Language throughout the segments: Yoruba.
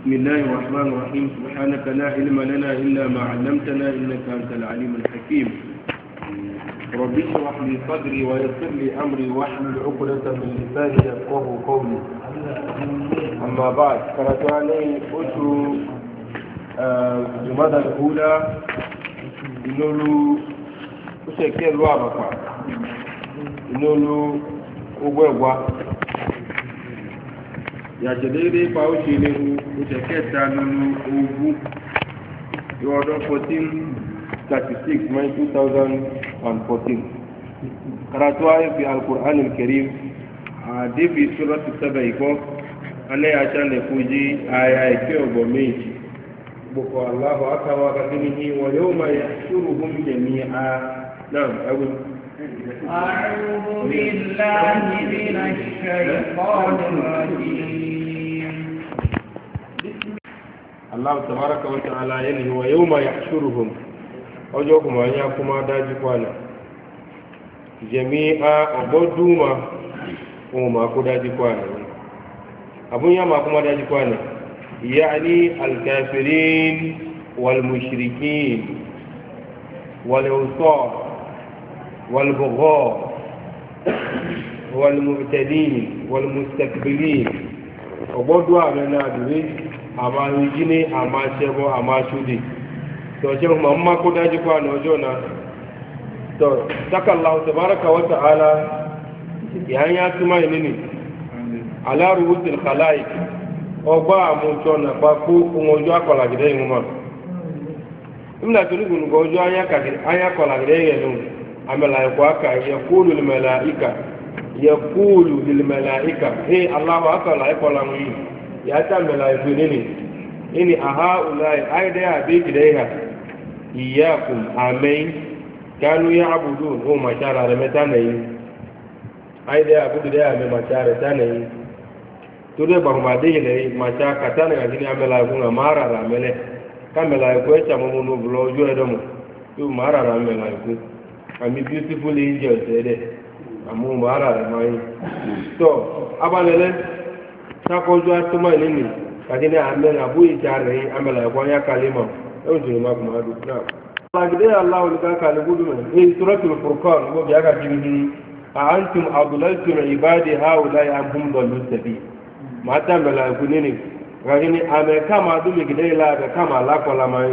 بسم الله الرحمن الرحيم سبحانك لا علم لنا إلا ما علمتنا إنك أنت العليم الحكيم رب اشرح لي صدري ويسر لي أمري واحلل عقدة من لساني يفقهوا قولي أما بعد قرأت علي قلت جمادى الأولى إنه وشكل وابقى إنه أبوة yàtọ̀ déédéé pa ó ṣe lè oṣù kẹta lórí ogún ìwọ̀dọ̀ 1436 may 2014 karatu ayé fi alkur'an al-karim àdébì suratu sábà ikọ́ alẹ́ àṣàlẹ̀ fújì àyà ìfẹ́ ọgbọ̀ méjì gbogbo aláhù akáwà kàkiri ní wọ́n yóò máa yẹ ṣúrù hún jẹ̀mí a náà ẹgbẹ́ أعوذ بالله من الشيطان الرجيم الله تبارك وتعالى ينهي ويوم يحشرهم أجوكم أن يكون داجي قوانا جميعا أبودوما وما كداجي قوانا أبو يما كما داجي قوانا يعني الكافرين والمشركين والأوصار والبغاء والمعتدين والمستكبرين وبدوا علينا دوي اما يجيني اما شبو اما شودي تو شيخ مما كوداجي كو انا جونا تو تك الله تبارك وتعالى يعني يسمع نيني على رؤوس الخلائق ogba amuchona paku umojo akola gide nguma imla tuni gojo anya kola gide yenu amalaika yaqulu lil malaika hey allah akala ikola ngi ya ta malaiku nini aha ulai aida ya bi gidaiha iyyakum amin kanu ya'budun hum mashara ramatanayi aida ya bu gidaiha me mashara tanayi to de ba ma de ile macha katana ngini amalaiku ngamara ramele kamalaiku echa mumu blo jo edomo tu mara ramelaiku ami beautiful angels ede amu mara mai so abanele takojo atuma nini kadine amena abu ijare amela kwa ya kalima ojo ma kuma du na lagide allah ulika kalibudu min suratul furqan go biya ka jini a antum adlaltum ibadi haula amhum dallu sabi mata mela kunini kadine ame kama du migide la be kama la kola mai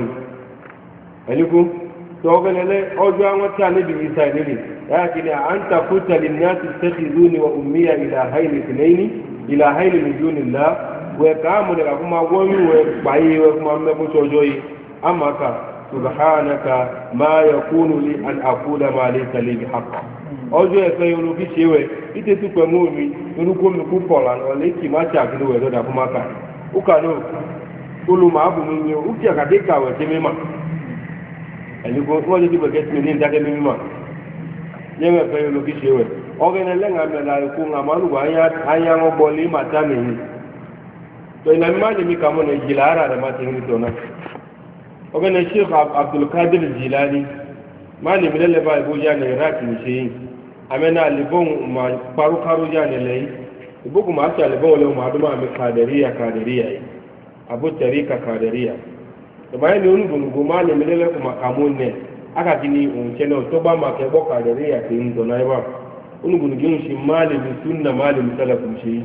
aliku توغلله اوجو ان وتا نبي عيسى نبي لكن انت قلت للناس اتخذوني وامي الهين اثنين الهين من دون الله وقاموا لكما ويو باي وكما مبو توجوي امك سبحانك ما يكون لي ان اقول ما ليس لي بحق اوجو يفيلو في شيوه ite tu pemu mi nuko mi ku pola no le ki ma cha kido we do da kuma ka ukano ulu ma abu mi ni ukia ka de ka we temema ẹ̀lẹ́gbọ́n tí wọ́n lè dìbò gẹ́sìmì ní ìdájẹ́ mímọ́ yẹ́n ẹ̀fẹ́ yóò lókè ṣe wẹ̀ ọ̀gẹ́nà lẹ́ngà mẹ́la ikú àmàlùkù ayáwọ́ bọ́ọ̀lì màtá nìyí tó ìlànà má lè mi kà mọ́ ní ìjìlá ara rẹ̀ má ti ń tọ́nà ọ̀gẹ́nà sheikh abdulkadir jilani má lè mi lẹ́lẹ́bà ìbójá ní iraq ní ṣe yìí àmẹ́nà àlìbọ́n mà parúkárú já ní lẹ́yìn ìbókù má ṣe àlìbọ́n lẹ́wọ̀n má dúnmọ́ àmì kàdẹ̀ríyà yìí àbótẹ̀ríkà kàdẹ̀ríyà bayan ne wani gungu ma ne milele kuma kamun ne aka gini unce na to ba ma kai boka da riya ke yin zona ba wani gungun shi malami sunna malami salafin shi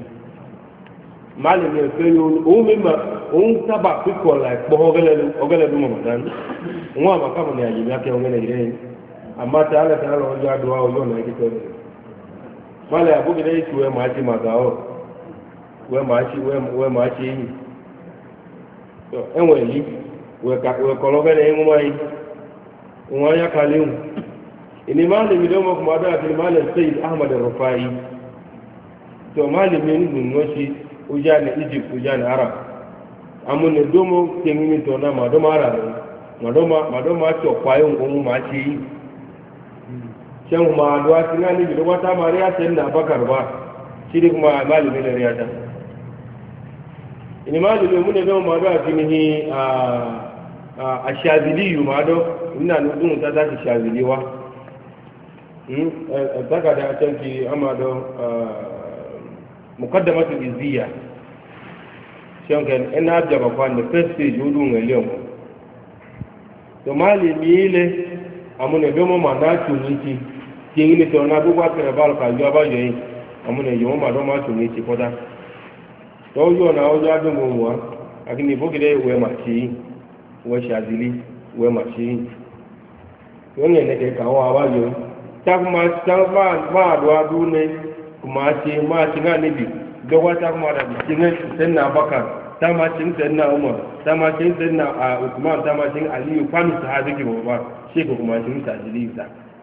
malami ne sai yo o mi ma on taba ku ko la bo ogele du mo dan nwa ma ka mo ne ayi ya ke ogele ire amma ta ala ta ala o ja duwa o yo na ki to mala abu gide shi we ma ci ma ga o we ma ci to enwe yi wekọlọgẹ́lẹ̀ ẹ̀hún wáyé wọn ya kalẹ̀ hùn ìní máa lè mídọ́ mọ́ kùmọ́ dáa kìí máa lè sẹ́yìn ahmad rufai tó máa lè mí nínú wọ́n ṣe ó já ní egypt ó já ní arab amúnẹ̀ dọ́mọ́ kẹ́mi mi tọ́ náà màdọ́mọ́ ara rẹ̀ màdọ́mọ́ àti ọ̀pá ẹ̀hún ohun máa ṣe yìí ṣẹ́hùn máa lọ àti náà níbi lọ́wọ́ tá máa rí àṣẹ ní abakar bá ṣírí kùmọ́ máa lè mí lẹ́rìí àdá ìní máa lè mí múnẹ̀ dọ́mọ́ máa dọ́ àti ní ashaziliyu ma do ina nudun ta tashi shaziliwa daga da canki amado muqaddamatu izziya shonken ena jaba kwa the first stage odu ngeliyo to mali miile amune domo manachu niti kingine to na bugwa kere bal ka yo ba yoyin amune yo ma do ma chu niti koda to yo na o ja do mo wa akini bogide we ma chi we shazili we ma chi yo ne ke ka wa ba yo takuma ma do adu ne kuma chi ma chi ga ni bi do wa takuma da cin senna bakar tama cin senna umar tama cin senna usman tama cin aliyu kwani sahabi ki ba shi ko kuma cin sajili da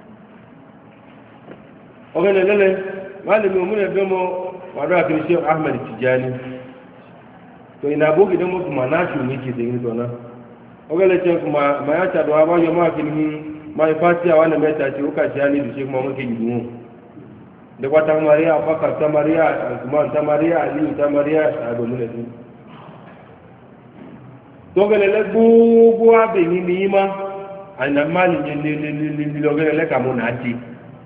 ogene lele malami mun ne domo wado akini Sheikh Ahmad Tijani to ina bogi domo kuma na shi ne ki zai to na ogele ce kuma ma ya ta do ba yo ma kini mai fatiya wannan mai ta ce uka jani da shi kuma muke gidu da kwata mariya bakar ta mariya usman ta mariya aliyu ta mariya sahabi mun ne to gele le gbogbo abe ni ma ana mali ni logele le ka mun ati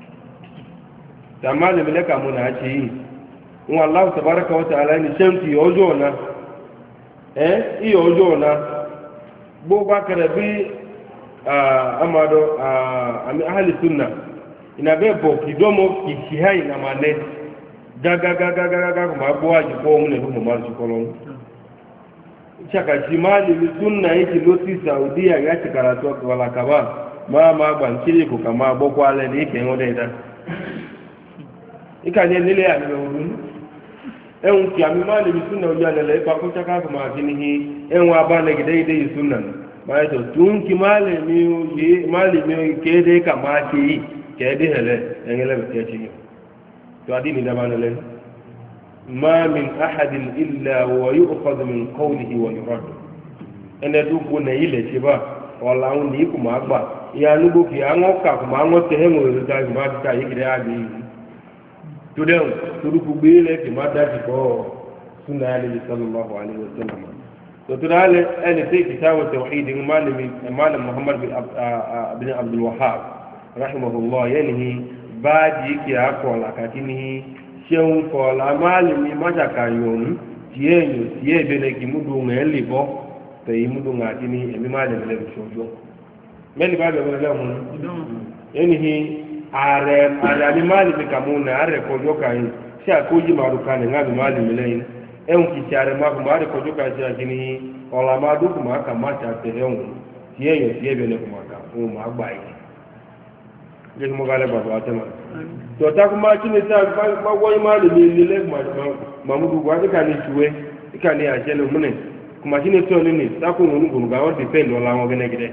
tamale le ka mun ati wa Allah tabaraka wa ta'ala ni shamti ojo na i ojo na gbogbo akere bi amado ami ahli sunna ina be bo kidomo kishihai na mane gaga kuma gbo aji ko mun ne mo ma ji kolon chaka shimali sunna yake loti Saudia ya karatu wala kaba ma gbankiri ko kama boko ale ni ke ngode da ikanye nile ya ni orun ehun ki ami mali sunna o ya le pa ko chaka kuma kinihi ehun abane gide sunna ma to tun ki mali mi ke de kama ki ke de hele engele ke chi to adini da banale ما من أحد إلا ويؤخذ من قوله ويرد أن يدوب نيلة شبا والله نيكم أكبر يا نبوك يا نوكا كما نوتهم ويرجع ما تكا يكري عادي تدعو تدوك بيلة كما داشكو سنة عليه صلى الله عليه وسلم وتدعو أن في كتاب التوحيد مال محمد بن عبد الوهاب رحمه الله ينهي بعد يكي أقوى لكاتنه seun ko la mali mi maja kayun tienyo tie bene ki mudu ngeli bo te mudu ngati ni mi mali le shojo meli ba be le mun enihi are mi mali mi kamuna are ko joka yin sha ko ji maru kan ngabi mali mi lein en ki chare ma ko mari ko joka ja kini ola ma du kuma ka ma cha te leun tienyo tie bene kuma ka o ma gba yi je mo gale ba ba tema to ta kuma kine ta ba wai malami ne le mamudu gwa ka ni tuwe ka ni ajele mune kuma kine to ni ta ko ngunu gunu ga on depend wala mo gene gide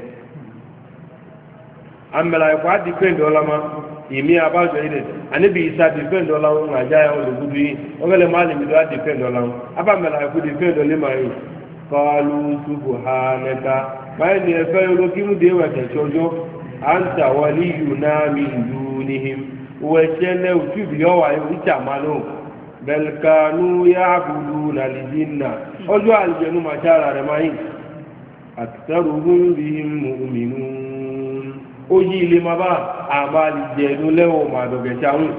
ambela ko depend wala ma imi abajo ide ani bi isa depend wala on aja ya o gudu yi o gele malami do depend wala aba mela ko depend le mai qalu subhanaka mai ni e fe lo kimu de wa te chojo anta waliyuna min dunihim وشنه وتبيوا يتعملوا بل كانوا يعبدون الجن أجوا الجن ما شاء الله أكثرهم بهم مؤمنون أجي لما با أعمال الجن له ما دوغشاون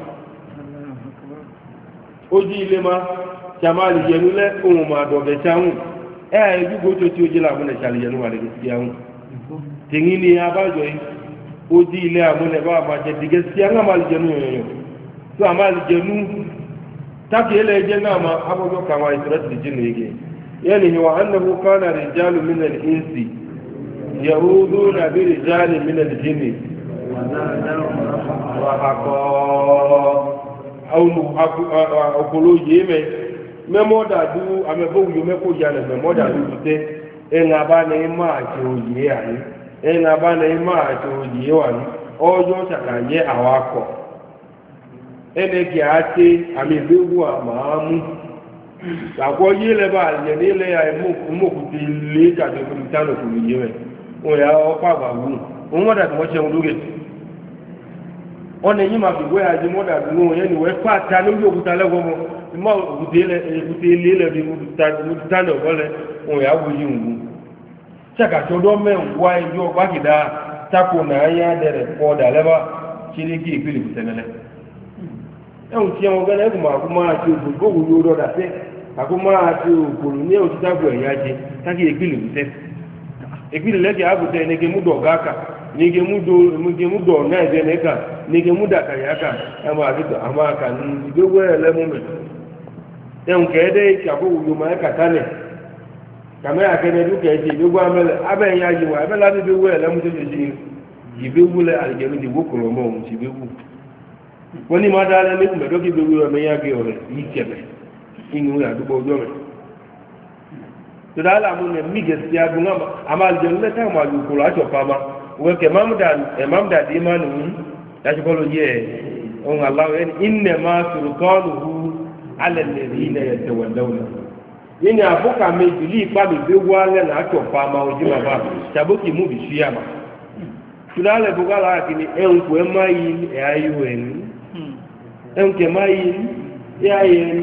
أجي لما شمال الجن له ما دوغشاون يجوا تجي لا من شال الجن ما دوغشاون تنيني أباجوي oji ile amune ba ma je dige si anga mal jenu yo so amal jenu taki ile je na ma abogo kama israt jinu yake yani wa annahu kana rijalu min al-insi yahuduna bi rijalin min al-jinni wa haqa awlu akolo yeme memoda du amebo yo meko jana memoda du te enga ba ne ma je oye ani ena ba na ime àti òjì wà ní ọjọ́ ṣàkàyẹ àwọn akọ̀ ẹnẹ́kì àti àmì ìgbéwò àmàámú àkọ́ yí lẹ́bà àjẹ́ nílẹ̀ àìmọ́kùtì ilé ìtàjọ́ ìtànà kò lè yé rẹ̀ wọ́n yà ọpá àgbàwò wọ́n mọ́dà tí wọ́n ṣẹun lókè ọ̀nà yìí máa fìwé àjẹ mọ́dà tí wọ́n yẹn ni wọ́n pàtà lórí òkúta lẹ́gbọ́n mọ́ òkúta ilé lẹ́bi ìtànà ọ̀gọ́lẹ̀ wọ́n yà wọ́n yìí ń saka todo men wai yo bagida tako na ya dere ko da leba shiriki fili kutenele en ti o gele kuma ci go go yo do da se akuma ati ukulu ni otita bu eyaje taki ekpili bute ekpili leke abute nege mudo gaka nege mudo na ebe neka nege muda kayaka ama ka ni wele mume nke ede ka bu yuma ka tane kama ya kene du ke ji gbogbo amele abe ya ji wa abe la bi wele mu te ji jibe wule aljemi di wokoro mo mu jibe wu woni ma dale ni me do ki be wu me ya ge ore yi kebe inu ya du bo do me to dala mu ne mi ge sia du ngama amal je ne ta ma ju ko la cho pama we ke mamda di manu ya ko lo ye on allah inna ma sulqanuhu ala alladhina yatawallawna yini abuka me bili pa be wale na cho pama oji baba taboki mu bi siyama tulale bugala kini enku emayi ayuen enku emayi yayen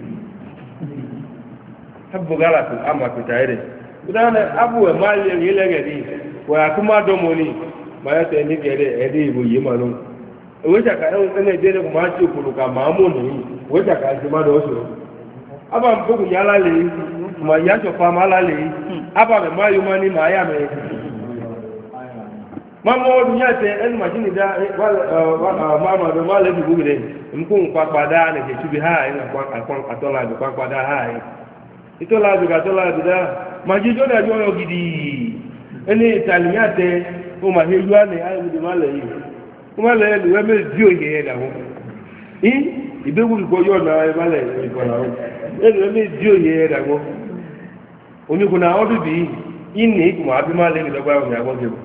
habugala tu ama kutaire tulale abu emayi yelegedi wa kuma domoni mayate ni gere edi ibo yimanu wecha ka ene dere ko ma chi okulu ka mamu ni wecha ka ji ma do so aba mbugu yala le ma yacho pa mala le aba me mayu mani ma ya me mama dunya te en majini da mama do male bi bugire mkun papada ne ke tubi ha ina kwa atola bi papada ha itola bi atola bi da majijo da jo gidi eni italiate o ma heju ane ayi bi male yi o male lu we me dio ye da wo ibewu ko yo na e male ko na wo eni me dio ye da wo oni ko na odu bi inni ko ma bi male ni da gba o ya go je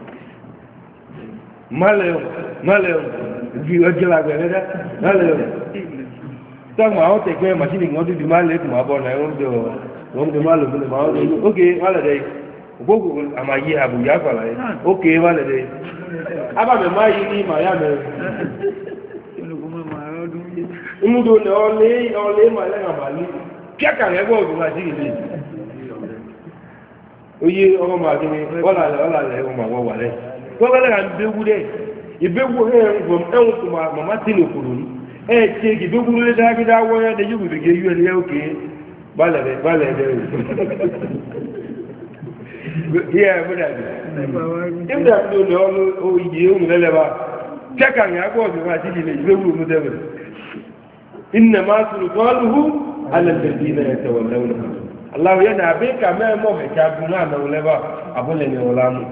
maleo vi ojela gbereda maleo tama o te gbe machine ngon di male ko ma bo na won do malo ko ma o okay male dai ogogo amayi abu ya fala okay male dai aba me mai ni ma ya me umudo le ole ma le ngabali kiaka le go go ngaji ni oye o ma kini wala le o ma wo wale tọ́lọ́lẹ́ à ń béwu dẹ́ ìbéwu ẹ̀rùn ẹ̀hùn màmá tí lè kúrò ní ẹ̀ ṣe ìbéwu lé dágídá wọ́nyá dé yóò gbèdéke yú ẹni ẹ̀ òkè balẹ̀ dẹ̀ rẹ̀ yíyá ẹ̀ múdà dì ìmúdà tó lè ọ́ ìyè ohun lẹ́lẹ́bà kẹ́kà ní agbọ́ ọ̀gbìn àti ìdílé ìbéwu mú dẹ́bẹ̀ ìnà máa sùrù tọ́lùhù alẹ́bẹ̀dì náà ẹ̀ tẹ̀wọ̀ lẹ́wọ̀n aláwọ̀ yẹn nà àbíkà mẹ́ẹ̀mọ́ ẹ̀ka gun náà náà lẹ́bà abúlé ni ọ̀la mú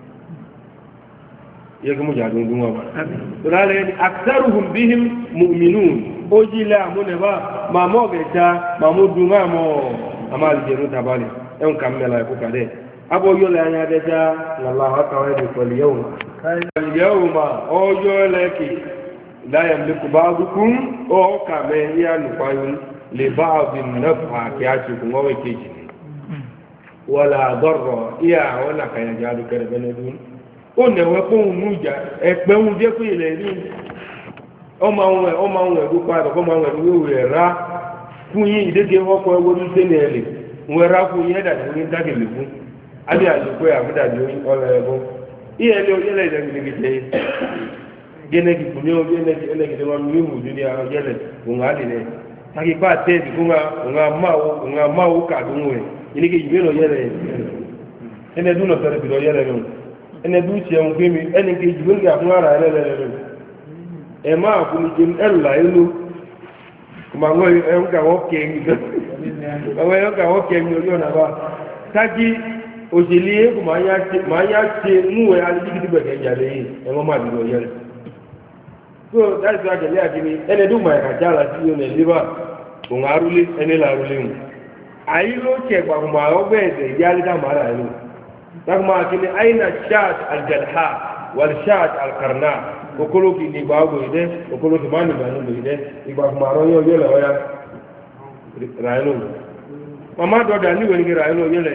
yake mu jadun gunwa ba dole ne aktaruhum bihim mu'minun ojila amune ba ma mo geta ma mo dunga mo amal jeru tabale en kamela ko kade abo yo la nya deja Allah ta'ala di fal yawma ojo leki la yamliku ba'dukum o kame ya nu fayun li ba'din naf'a kiachi ngowe kiji wala darra ya wala kaya jadu karbene dun ó nẹ̀wẹ́ fún òun nújà ẹ̀pẹ́ òun jẹ́ fún ilẹ̀ ní ọmọ àwọn ẹ̀dùn padà ọmọ àwọn ẹ̀dùn rẹ̀ rá fún yín ìdíje ọkọ̀ ẹwọ́dún tẹ́lẹ̀ ẹ̀lẹ̀ wọ́n rá fún yín ẹ̀dà tó ní dákìlẹ̀ fún adé àlùkò àbúdàbí ọ̀rọ̀ ẹ̀bọ iye ẹ̀lẹ́ oyẹ́lẹ̀ ìdẹ̀gìdẹ̀gìdẹ̀ gẹ́nẹ́gì fún ní ọgẹ́nẹ́gìdẹ̀ wọn ní ìwùdú ní ọgẹ́lẹ̀ òun àdìrẹ̀ takipá tẹ́ẹ̀dì fún òun àmáwó kàdún rẹ̀ ìníkè ìgbélọ̀ yẹ́lẹ̀ ẹnẹ́dún náà fẹ́rẹ̀ bìlọ̀ yẹ́lẹ̀ náà ene du ti en gbemi ene ke jibo nga fun ara ele e ma ku mi jin ella elu kuma ngo e nga wo ke ngi do awe nga wo ke ngi yo na ba taji ojili e kuma ya ti mu e ali digi be ke jale yi e mo ma bi lo yele so that's why the agini ene du ma ka jala ti yo ne liba o ngaruli ene la ruli mu ayi lo che kwa kuma o be de yali da mara elu takma kini aina shat aljalha wal shat alqarna okolo ki ni bawo ide okolo ki mani manu ide igba kuma ro yo yele oya raino mama do da ni woni raino yele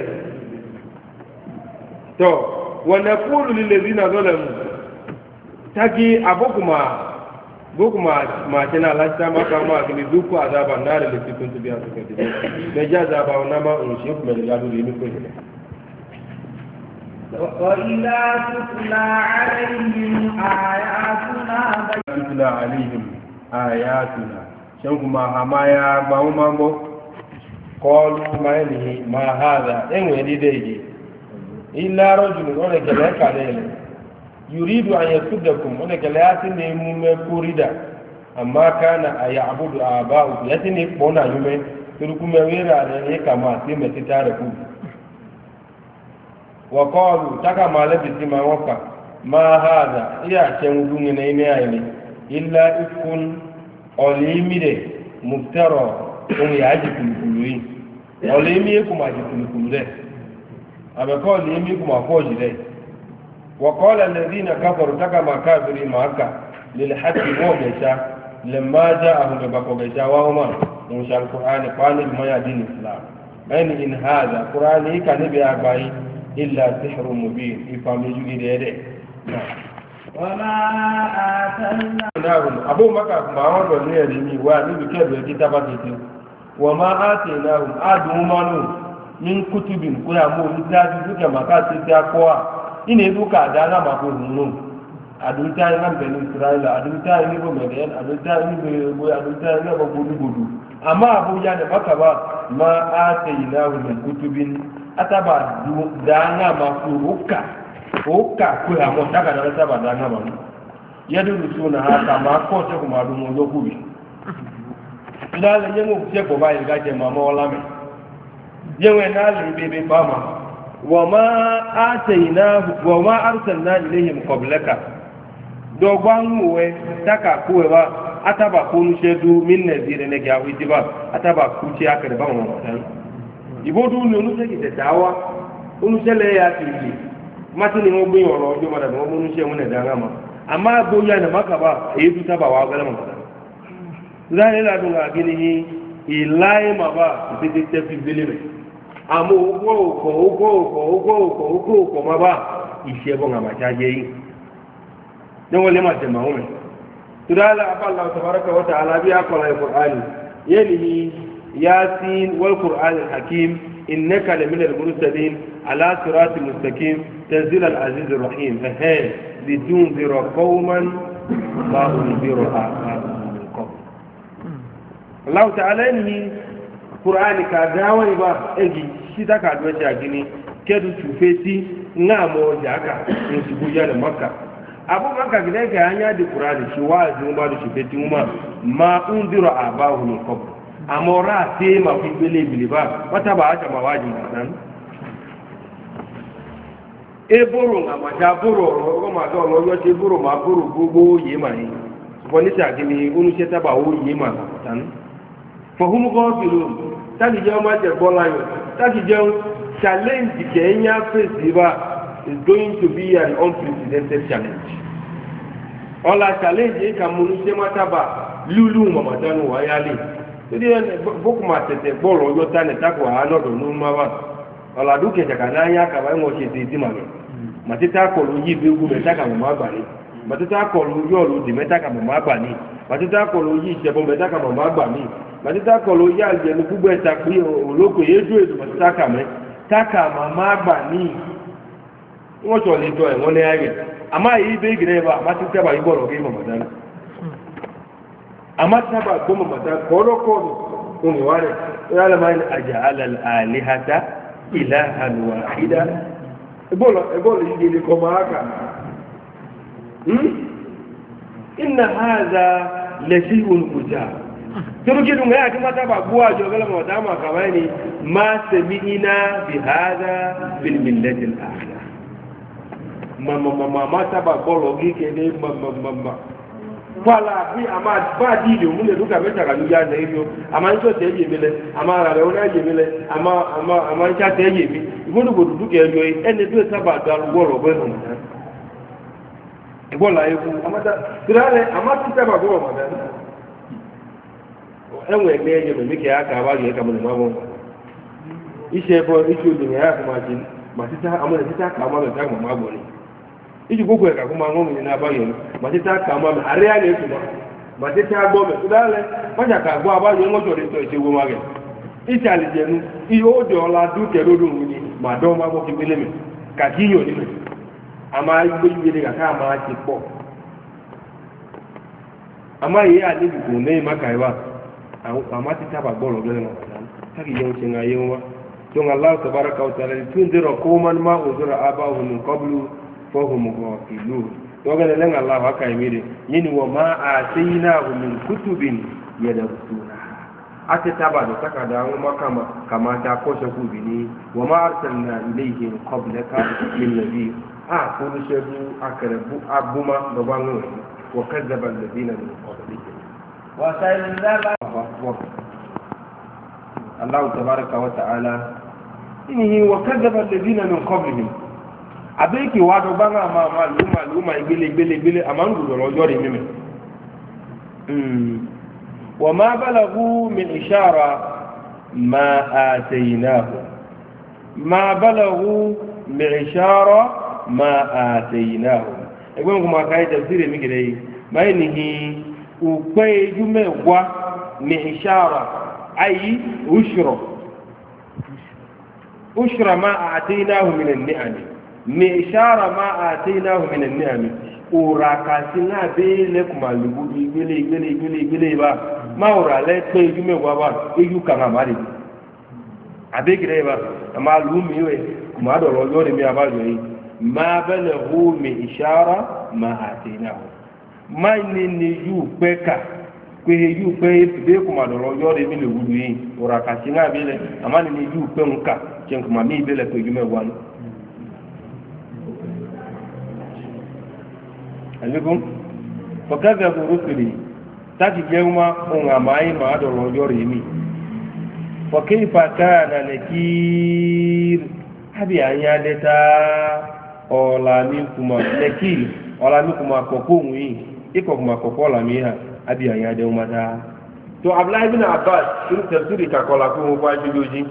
to wa naqulu lil ladina zalamu taki abukuma ma tana lasta maka ma kini duku azaban nar da cikin tubiya suka dige me jaza ba wana ma un shi kuma da yadu ni ko وإذا تتلى عليهم آياتنا شنكما همايا باومامو قالوا ما إنه ما هذا إن ولديه إلا رجل ولك لا كاليل يريد أن يصدكم ولك لا يتني مكوردا أما كان يعبد آباؤه يتني بونا يومين تركم ويرا عليه كما سيمة تاركوا وقالوا تكا ما لبس ما وقع ما هذا إيا شمدون نيني إلا إفكن أوليمي مفترى أم يعجي كل ọ̀lẹ́mí ẹkù máa jẹ kùlùkùlù rẹ̀ àbẹ̀kọ́ ọ̀lẹ́mí ẹkù máa fọ́ọ̀jì rẹ̀ wọ̀kọ́lẹ̀ lẹ́rí na káfọ̀rù tákà máa káàbìrì máa kà lè hàtì mọ́ gẹ̀ṣà lè máa já àwọn ìbàkọ̀ gẹ̀ṣà wáhọ́ máa ń ṣe alkùránì pàánì ìmọ̀yà dín islam ẹni in haza kùránì ìkà níbi àgbáyé ilà síhìrù mùbí ìfàmìjú gidẹ̀ abu maka ma wọn lọ ní ẹ̀rí mi wá níbi kẹ́bẹ̀ẹ́ kí tábàtì وما آتيناهم آدمانو من كتب كنا مولدات ذكر مكات تقوى إن يدوك أدانا ما كنون أدوتا إن بني إسرائيل أدوتا إن بمدين أدوتا إن بوي أدوتا إن بودو أما أبو جان مكبا ما آتيناهم من كتب أتبع دانا ما كوكا كوكا كوها متاكا نتبع دانا ما يدرسونها كما كوتكم أدومو يوكوبي lálẹ́ yẹn mú ṣe kò bá ìrìnká jẹ màmá ọlámẹ́ yẹn náà lè bèbè fáma wọ́n máa àrùsàn náà ilé yìí kọ̀bùlẹ́kà dọ̀gbà ń wẹ̀ dákà kú ẹ̀ bá ataba kó ń ṣe dú mílẹ̀ sí rẹ̀ nẹ́gẹ̀ àwọn ìdíbà ataba kú ṣe akẹrẹ bá wọn ọ̀tán ìbòdú ni oníṣẹ́ kìtẹ̀ dáwà oníṣẹ́lẹ̀ yà ti yìí mátí ni wọ́n gbé ọ̀rọ̀ ọjọ́ mọ́dà wọ́n mú oníṣẹ́ wọn ẹ̀dá ńlá ma àmá gbóyà ní mákàbá èyí tó sábà wà gẹ́lẹ́ mọ̀ láyé ládùn àgínihì ìláyé màbá tètè tẹ́fì gbélé rẹ̀ àmọ́ òkò màbá ìṣẹ́bọ̀n àmàjá yẹ yìí ní wọ́n lè máa tẹ̀ màá mẹ́ tùdálà abáàlá tàbárakà wata alábí akọ̀lá ìkùránì yẹ́nìí yasin wal qur'an al-hakim innaka laminal mursalin ala siratin mustaqim tanzil al-aziz ar-rahim litunzira qauman ma unzira aba'uhum min qabl Allah ta'ala ni Qur'ani ka dawo ba egi shi ta ka do ja gini kedu tufeti ngamo jaka in su buja da makka abu makka gida ga hanya da Qur'ani shi wazi ba da tufeti ma unzira aba'uhum min qabl amora te ma fi gbele biliba wata ba ata ma waji nan e boro nga ma ja boro ro ma do lo yo te boro ma boro gbogbo yi ma yi bo ni ta gini unu se ta ba o yi ma tan fo hum ghafilun ta ki je ma je bola yo ta ki je challenge Kenya festival is going to be an unprecedented challenge ola challenge e ka munu se ma ta ba lulu ma ma tanu wa yale todi boku ma tete bolo yo tane tako anodo numa wa ala duke jaka na ya ka ba ngo se ti ma matita ko lu yi be gu meta ka ma gba ni matita ko lu yo lu di meta ka ma gba ni matita ko lu yi se bo meta ka ma gba ni matita ko lu ya je nu gbo eta pe oloko yeju edu matita ka me taka ma gba ni won so le to e won le aye ama yi be gire ba matita ba yi bolo ke mo madan amma ta ba goma mata koro kun ware ya la mai aj'al al alihata ilahan wahida ebolo yidi ko maka inna hadha la shay'un ujab turuki dun ya kuma ta ba buwa jogala mo dama kamani ma sami'ina bi hadha bil millati al akhirah mama ta ba bolo gike ne mama wala bi ama ba di le mu le duka meta ka lu ya na iyo ama nso te ye mi le ama ra le ona ye mi le ama ncha te ye mi igbodu bodu duka ejo ene do saba da lu goro bo no na igbola eku ama ta tirale ama ti saba goro ma da enwe me ye mi ke aka ba ye ka mo ma bo ise bo isu du ya ko ma jin ma ti ta ama ti ta ka ma ta ma bo ni iji gbogbo ẹ̀ka kó máa ń rìn ní abáyọ̀ ní màtítà kà máa mẹ́ àríyá lè tùmọ̀ màtítà gbọ́ mẹ́ tó dálẹ̀ májàkà gbọ́ abáyọ̀ ńlọ́jọ́ lè tọ́ ìṣègùn máa rẹ̀ ìṣe àlìjẹnu iye ó jọ ọlá dúkẹ́ lódò òun ni màdán máa gbọ́ kíkẹ́ lẹ́mẹ̀ kàkíyàn nínú àmà gbégbélé kàkà máa ti pọ̀ àmà ìyé àlejò kò ní ìmákàíwá àmà títà bà gbọ́ lọ́gbẹ́lẹ́ taki yauce na yawa don Allah tabaraka wa ta'ala tunzira qauman ma uzira abahum min qablu fa hum ghafilun to ga nan Allah haka yi mire yin wa ma atainahu min kutubin yadrusuna ata taba da saka da mu kama ta koshe ku bini wa ma arsalna ilayhim qablaka min nabiy kullu shay'in akrabu abuma da bangu wa kadzaba alladhina min qablihim wa kadzaba Allah tabaraka wa ta'ala inihi wa kadzaba alladhina min qablihim abeki wa do banga ma luma igbele amangu lo yori mime wa ma balagu min ishara ma atainahu egbe ko ma kai tafsiri mi gidei mai nihi upe jume wa min ishara ay ushra ma atainahu min an-ni'am mi ishara ma atainahu min an-ni'am ura singa bele kuma lugu igbele ba ma ura le pe jume wa ba eju kan amari abegire ba ma lumi we kuma do lo yori mi abajo yi ma balaghu mi ishara ma atainahu ma ni ju peka kwe yu pe be kuma do lo yori mi le wudu yi ura singa bele amani ni ju pe nka chen kuma mi bele pe jume wa alikum fakadhabu rusuli taki jeuma unga mai ma do lo yori mi fa kayfa kana nakir abi anya deta ola mi kuma nakir ola mi kuma kokko wi iko kuma kokko la mi ha abi anya de umata to abdullah ibn abbas in tafsiri ka kola ko kwa jidoji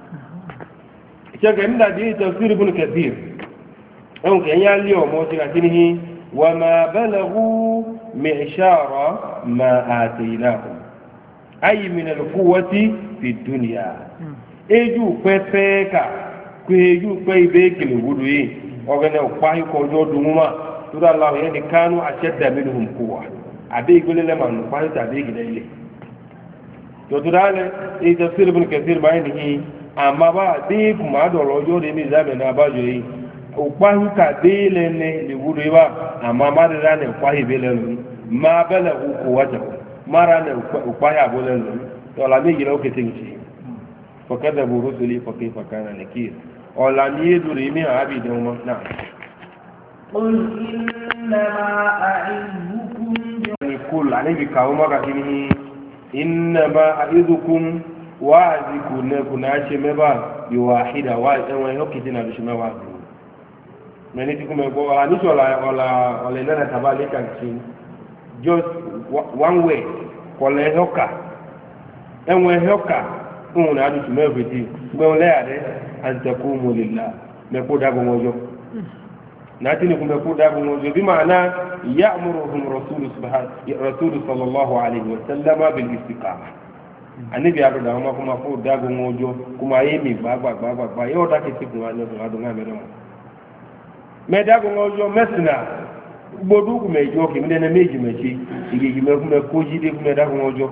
chege nda di tafsir ibn kathir en ke nya li o mo ti ka kinihi وما بلغوا معشار ما آتيناهم أي من القوة في الدنيا eju pepeka kweju kwebeke lewuduyi ogene okwahi ko joduma tura Allah yani kanu ashadda minhum quwwa abe gulele man kwahi ta be gidele to turale e tafsir ibn kathir bayani amma ba de kuma do lojo de mi zabe na bajo yi ukwahi ka bele ne lewuduyi ba amma mara ne ukwahi bele no ma bala quwwata mara ne ukwahi abole no to la mi gilo ketinchi فكذبوا رسلي فكيف كان نكير ولم يدري من عبد نعم قل إنما أعظكم كل عليه كاوما كتنه إنما أعظكم وأعظكم نكون أشمبا بواحدة وأن يكتنا بشمبا من يتكم يقول ولا نسوا ولا لنا تبالي كتن just one way ولا يهوكا أن يهوكا un adu tu me veti gbe le ade an taqumu lillah me ko dago mojo nati ni kumbe ko dago mojo bi maana ya'muruhum rasul sallallahu alaihi wasallam bil istiqamah anabi adu da ma kuma ko dago mojo kuma yemi baba yo ta ke tiku wa no adu ngame no me dago mojo mesna bodu ku me jo ki me ne meji mechi igi me kuma ko jide kuma dago mojo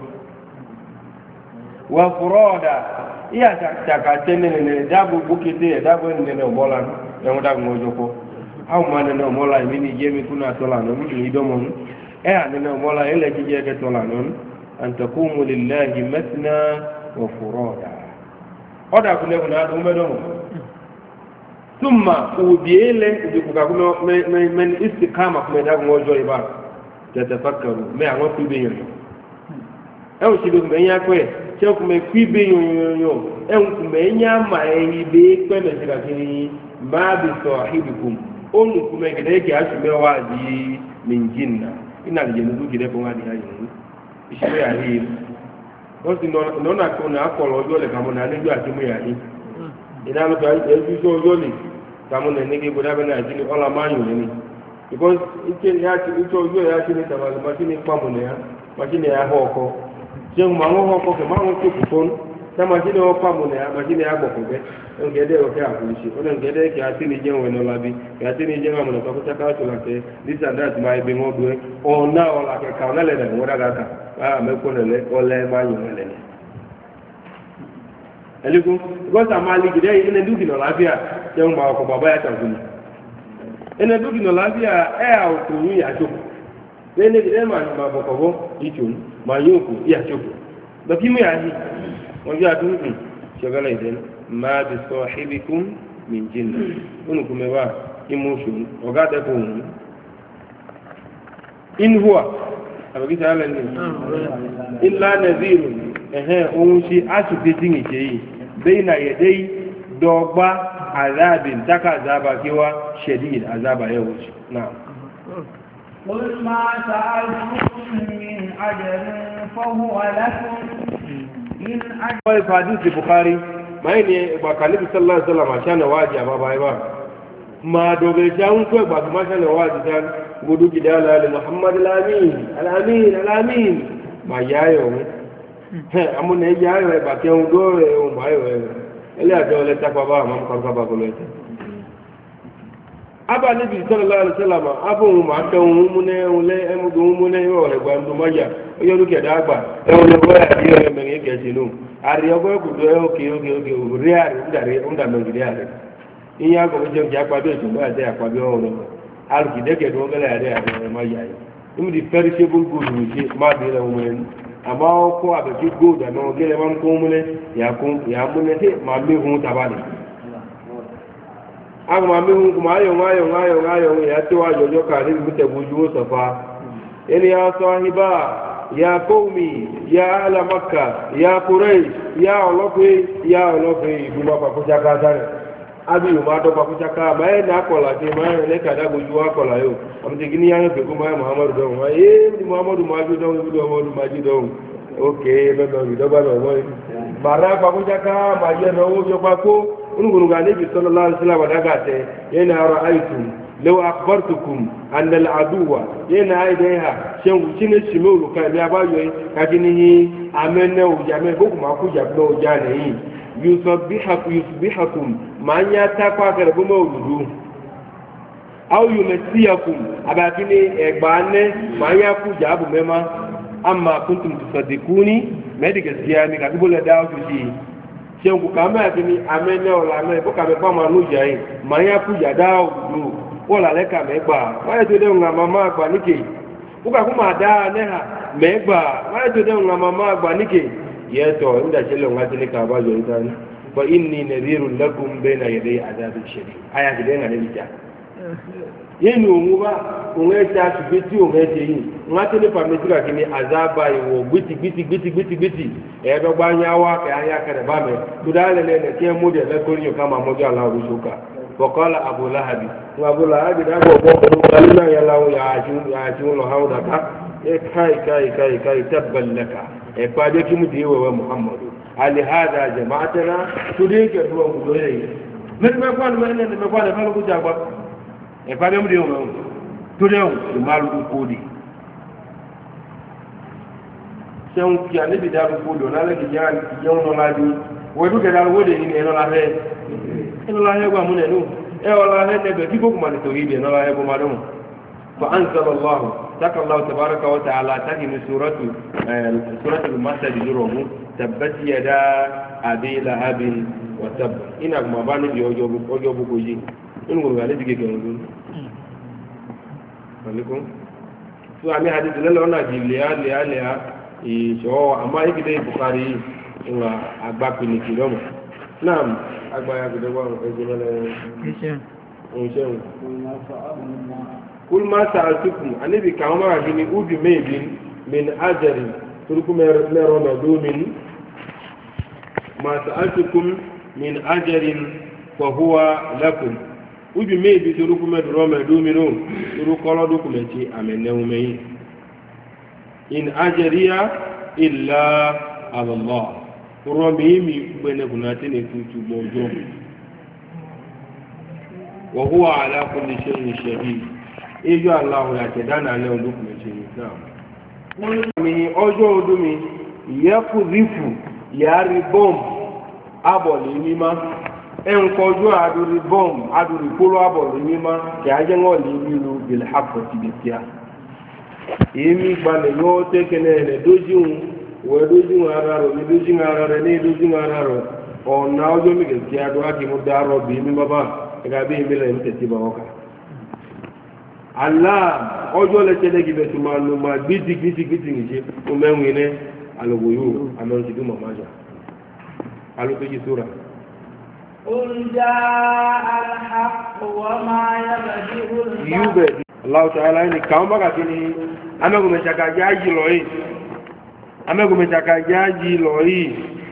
wa furoda iya takatene ne dabu bukite dabu ne mola ne dabu ngojoko au mane no mola mini jemi kuna tola no mi domon ane no mola ele kije ke tola non an taqumu lillahi matna wa furoda oda kule kuna do medomo thumma ubiele ubikuka kuno men istiqama kuma dabu ngojo iba tatafakkaru me anwo tubiyo ewu chido mbenya kwe cheku me kwibe yoyoyo enku menya ma ibe kwe me sikakini ma bi sahibikum onu kume gideke ashume waji min jinna ina lijenudu gide ko ngadi hayi ishire ya hii osi nona kona akolo yole kamo na lejo atimu ya hii ina lo ga eju yole kamo na nege bodabe na ajini ola manyo ni because ike ya ti uto yo ya ti ni tabalu machine pamone ya machine ya hoko jẹun ma wọn kọ kẹ máa wọn tó kù fún tá màṣínì wọn pàmò náà màṣínì àgbọ̀kọ̀ bẹ́ ẹnkẹ́dẹ́ ọ̀kẹ́ àkùnṣe ọ̀nẹ́nkẹ́dẹ́ kí a ti ní jẹun ẹ̀nà ọ̀làbí kí a ti ní jẹun àmọ̀nà pàkúta káàtó làkẹ́ this and that máa ẹbí wọn dùn ẹ́ ọ̀nà ọ̀làkẹ́ kà ọ̀nẹ́lẹ̀ náà wọ́n dára kà á mẹ́kọ́ nẹ̀lẹ́ ọ̀lẹ́ máa yàn ẹ̀lẹ́ ní. eliku gosa mali gide ene dugi no lafia je ngba ko baba ya tankuni ene dugi no lafia au kunu ya choko ene gide ma bokobo ichun ma yoku ya choko da kimu ya hi wọ́n yá dúró ṣọgọ́lá ìdẹ́nu máa bí sọ ṣíbíkún ní jìnnà nínú mẹ́wàá emotion ọ̀gá dẹ́kun òun inhua àbẹ̀kíta alẹ́ ní ilá nẹ́zírù ẹ̀hẹ́n ohun ṣe aṣùgbẹ́tì ìṣe yìí bẹ́ẹ̀ náà yẹ̀dẹ́ dọ́gba àzáàbìn tákà àzáàbà kí wá ṣẹ̀dí àzáàbà yẹ̀ wọ́n náà. قل ما سألتكم من أجر فهو لكم wai hadisi bukhari mai ne ba kalibi sallallahu alaihi wasallam shana waji ba bai ba ma dobe jan ko ba ma shana waji dan gudu gidala li muhammad al-amin ma yayo he amune yayo ba ke un do o bayo ele ajo le ta ba ma ko ba ko le aba nabi sallallahu alaihi wasallam abu ma ta mune ule emudu mune yo le gba ndu maya yo lu ke da gba e o le bo ya yo me nge ke sinu ari ogo ku do oke ri ari ndare unda me ngiri ari iya go je ja kwa be tu ba de akwa be o no al ki de ke do ngala ari ari maya yi di perishable good ni ma de le mo ama ko abe ki good no gele man ko mune ya mune te ma me hu tabali agma mi kuma ayo ya tiwa jojo ka ni mute buju safa yani ya sahiba ya qaumi ya ala makka ya quraish ya olofe iguma pa kuja ka dare abi ma do pa kuja ka ma na kola ti ma ne ka da buju wa kola yo am ti gini ya be kuma muhammadu do ma muhammadu maju do okay be do ba no bara pa kuja ka ma ye no yo pa ko ونقول النبي صلى الله عليه وسلم دغاته ينا رايتم لو اخبرتكم ان العدو ينا ايدها شنو شمولو كان يا بايو كاجني امنه وجامه بكم اكو جابلو جاني يصبحكم ما يتاقوا كربو مولودو او يمسيكم اباكني اغبانه ما يكو جابو مما اما كنتم تصدقوني مدغ سيامي كبول داو تشي ṣeun kàmẹ́ àti ní amẹ́nẹ́ ọ̀la amẹ́ ìfọ́kàmẹ́ pàmò ànújà yìí màá yá kú yàdá òdò wọ́n lálẹ́ kàmẹ́ gbà wáyé tó dẹ́hùn àmà máa gbà níkè wọ́n kàkú máa dá nẹ́hà mẹ́gbà wáyé tó dẹ́hùn àmà máa gbà níkè yẹ́tọ̀ nídàṣẹ́lẹ̀ wọn láti ní kàbá yọ ìta ní fọ ìní nàìjíríà lẹ́kùn bẹ́ẹ̀ náà yẹ̀dẹ́ àdáàbí ṣẹlẹ̀ ayàkìdẹ́ nà níbi jà yéèni òun bá òun ẹ̀ ta ṣùgbọ́n tí òun ẹ̀ ṣe yìí wọ́n á tẹ́lẹ̀ pàmẹ́tìrà kí ni àzáàbà ìwọ̀ gbìtìgbìtì ẹ̀ẹ́dọ́gba yáwá kẹ́ ayá kẹrẹ̀ bá mẹ́ tó dáálẹ̀ lẹ́nẹ̀ tí ẹ múdì ẹ̀lẹ́kọ́rí yóò ká máa mọ́jọ́ aláwọ̀ ṣókà fọ̀kọ́lá abúláhàbì wọn abúláhàbì dágbọ̀ bọ́ ọdún náà yẹn láwọn yàájú lọ hàn dàkà ẹ káì tẹ́bẹ̀lẹ́kà ẹ̀ pàdé kí mú dìé wẹ̀wẹ̀ muhammadu alihada jama'atana tó dé kẹ̀dúwọ̀ gbogbo yẹn ẹ̀fà bẹ́ẹ̀ múdé ọmọ tó dẹ́hùn ìmáàlùkù kóòdì ṣẹ́hùn kí a níbi dáàbò kóòdì ọ̀nà alẹ́ kìí jẹun lọ́la ní wọ́n tó kẹ̀dá wọ́dẹ̀ ní ẹnọ́láhẹ́ gbà múnẹ̀ nù ẹwọ́láhẹ́ nẹ́bẹ̀ kí kókùnmà ní tòhí ìdẹ̀ ẹnọ́láhẹ́ gbọ́ madọ́mù fa anzalallahu takallahu tabaraka wa ta'ala taki ni suratul masad yurumu tabbat yada abi lahabin wa tab ina kuma ba ni ojo buko yi in gurga ne dige kan gun alaikum so ami hadith lalla ona ji liya so amma yake dai bukhari ina agba pini kilomo naam agba ya gede wa ejele ishe kul ma sa'altukum anibi kama gini ubi maybe min ajri turkum mero na domin ma sa'altukum min ajrin fa huwa lakum ubi maybe turkum mero na domin turukolo dokumenti ameneumeyi in ajriya illa ala Allah romi mi gbene kunati ne tutu mojo wa huwa ala kulli shay'in shahid ejo Allah ya kedana le dokumenti na mi ojo odumi yakudhifu yari bomb aboli mima enkojo aduri bomb aduri polo aboli mima ya je ngoli milu bil haqqi bitia emi gbale yo tekene ne dojun we dojun araro mi dojun araro ne dojun araro ọ̀nà ọjọ́ mi kìí adó ákì mú dárọ̀ bí mi bàbá ẹgbà bí i mílẹ̀ ìmútẹ̀ bá ọkà aláà ọjọ́ lẹ́tẹ́lẹ́ kí bẹ̀ tó máa lo máa gbítí nìṣe tó mẹ́rin ní alòwò yóò amẹ́rin tó màmá jà alótójì sóra yúbẹ̀ aláwọ̀ta aláìní káwọn bá kàkí ni amẹ́gùnmẹ̀ṣàkà jáàjì lọ yìí